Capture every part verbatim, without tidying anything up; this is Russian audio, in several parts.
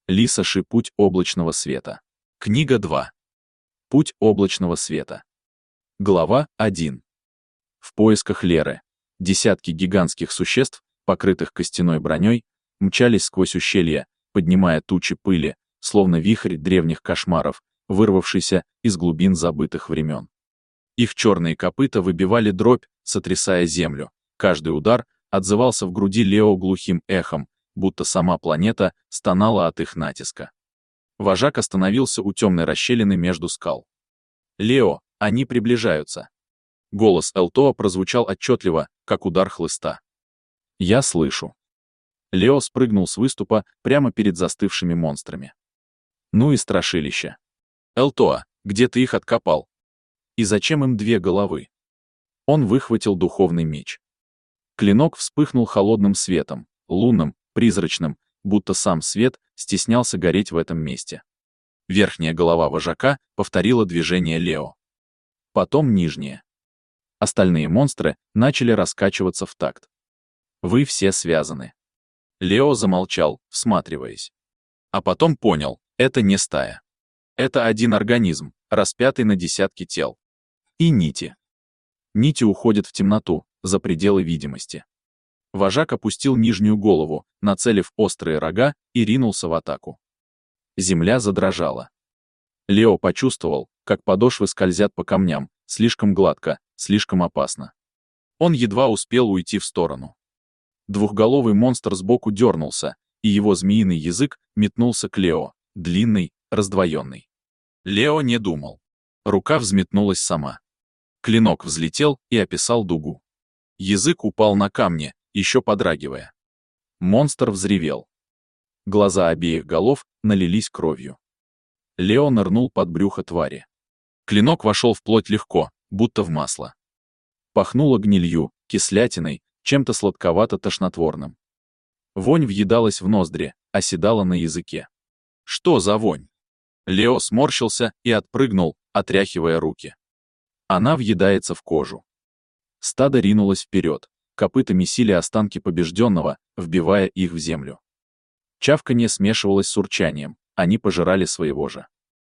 Лисаши. Путь облачного света. Книга два. Путь облачного света. Глава один. В поисках Леры. Десятки гигантских существ, покрытых костяной броней, мчались сквозь ущелья, поднимая тучи пыли, словно вихрь древних кошмаров, вырвавшийся из глубин забытых времен. Их черные копыта выбивали дробь, сотрясая землю. Каждый удар отзывался в груди Лео глухим эхом, будто сама планета стонала от их натиска. Вожак остановился у темной расщелины между скал. «Лео, они приближаются!» Голос Элтоа прозвучал отчетливо, как удар хлыста. «Я слышу». Лео спрыгнул с выступа прямо перед застывшими монстрами. «Ну и страшилище. Элтоа, где ты их откопал? И зачем им две головы?» Он выхватил духовный меч. Клинок вспыхнул холодным светом, лунным, призрачным, будто сам свет стеснялся гореть в этом месте. Верхняя голова вожака повторила движение Лео. Потом нижняя. Остальные монстры начали раскачиваться в такт. «Вы все связаны». Лео замолчал, всматриваясь. А потом понял, это не стая. Это один организм, распятый на десятки тел. И нити. Нити уходят в темноту, за пределы видимости. Вожак опустил нижнюю голову, нацелив острые рога, и ринулся в атаку. Земля задрожала. Лео почувствовал, как подошвы скользят по камням, слишком гладко, слишком опасно. Он едва успел уйти в сторону. Двухголовый монстр сбоку дернулся, и его змеиный язык метнулся к Лео, длинный, раздвоенный. Лео не думал. Рука взметнулась сама. Клинок взлетел и описал дугу. Язык упал на камни, еще подрагивая. Монстр взревел. Глаза обеих голов налились кровью. Лео нырнул под брюхо твари. Клинок вошел вплоть легко, будто в масло. Пахнуло гнилью, кислятиной, чем-то сладковато-тошнотворным. Вонь въедалась в ноздри, оседала на языке. Что за вонь? Лео сморщился и отпрыгнул, отряхивая руки. Она въедается в кожу. Стадо ринулось вперед, копыта месили останки побежденного, вбивая их в землю. Чавканье смешивалось с урчанием, они пожирали своего же.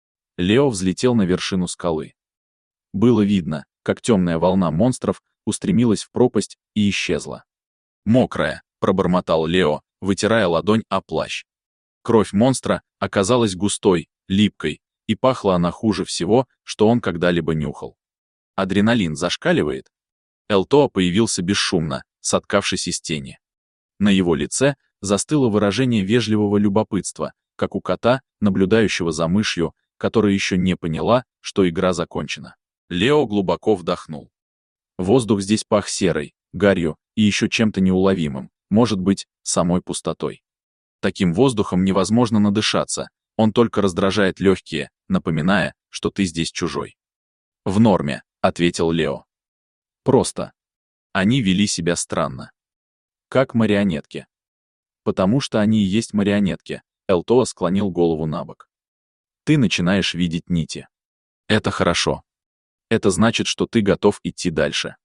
Лео взлетел на вершину скалы. Было видно, как темная волна монстров устремилась в пропасть и исчезла. «Мокрая», — пробормотал Лео, вытирая ладонь о плащ. Кровь монстра оказалась густой, липкой, и пахла она хуже всего, что он когда-либо нюхал. Адреналин зашкаливает. Элтоа появился бесшумно, соткавшись из тени. На его лице застыло выражение вежливого любопытства, как у кота, наблюдающего за мышью, которая еще не поняла, что игра закончена. Лео глубоко вдохнул. Воздух здесь пах серой, гарью и еще чем-то неуловимым, может быть, самой пустотой. Таким воздухом невозможно надышаться, он только раздражает легкие, напоминая, что ты здесь чужой. «В норме», — ответил Лео. «Просто. Они вели себя странно. Как марионетки. Потому что они и есть марионетки», — Элтоа склонил голову набок. «Ты начинаешь видеть нити. Это хорошо. Это значит, что ты готов идти дальше».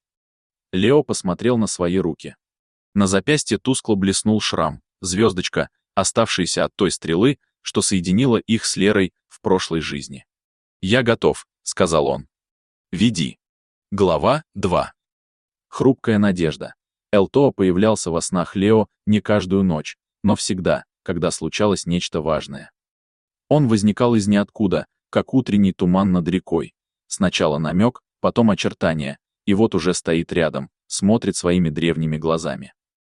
Лео посмотрел на свои руки. На запястье тускло блеснул шрам, звездочка, оставшаяся от той стрелы, что соединила их с Лерой в прошлой жизни. «Я готов», — сказал он. «Веди». Глава два. Хрупкая надежда. Элтоа появлялся во снах Лео не каждую ночь, но всегда, когда случалось нечто важное. Он возникал из ниоткуда, как утренний туман над рекой. Сначала намек, потом очертание, и вот уже стоит рядом, смотрит своими древними глазами.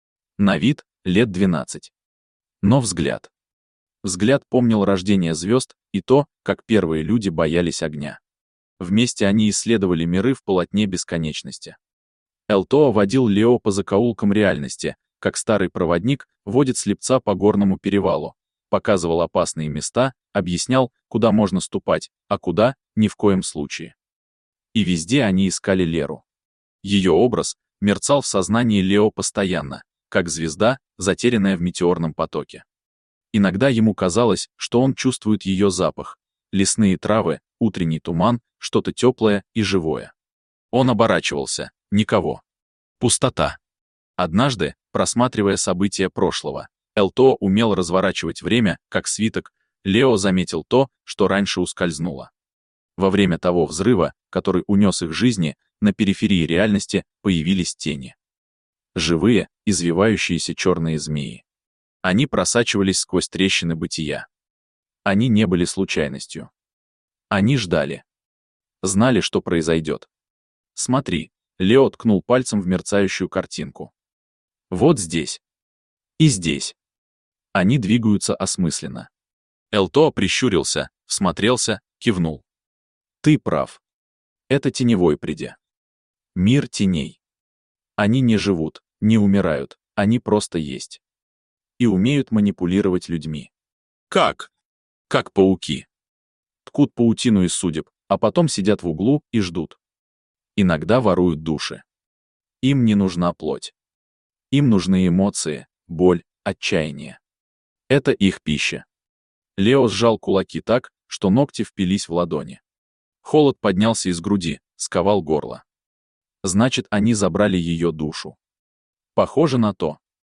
На вид лет двенадцать. Но взгляд. Взгляд помнил рождение звезд и то, как первые люди боялись огня. Вместе они исследовали миры в полотне бесконечности. Элтоа водил Лео по закоулкам реальности, как старый проводник водит слепца по горному перевалу, показывал опасные места, объяснял, куда можно ступать, а куда — ни в коем случае. И везде они искали Леру. Ее образ мерцал в сознании Лео постоянно, как звезда, затерянная в метеорном потоке. Иногда ему казалось, что он чувствует ее запах. Лесные травы, утренний туман, что-то теплое и живое. Он оборачивался. Никого. Пустота. Однажды, просматривая события прошлого, Элто умел разворачивать время, как свиток. Лео заметил то, что раньше ускользнуло. Во время того взрыва, который унес их жизни, на периферии реальности появились тени. Живые, извивающиеся черные змеи. Они просачивались сквозь трещины бытия. Они не были случайностью. Они ждали. Знали, что произойдет. Смотри, Лео ткнул пальцем в мерцающую картинку. Вот здесь. И здесь. Они двигаются осмысленно. Элто прищурился, всмотрелся, кивнул. Ты прав. Это теневой предел. Мир теней. Они не живут, не умирают, они просто есть. И умеют манипулировать людьми. Как? Как пауки. Ткут паутину из судеб, а потом сидят в углу и ждут. Иногда воруют души. Им не нужна плоть. Им нужны эмоции, боль, отчаяние. Это их пища. Лео сжал кулаки так, что ногти впились в ладони. Холод поднялся из груди, сковал горло. Значит, они забрали ее душу. Похоже на то.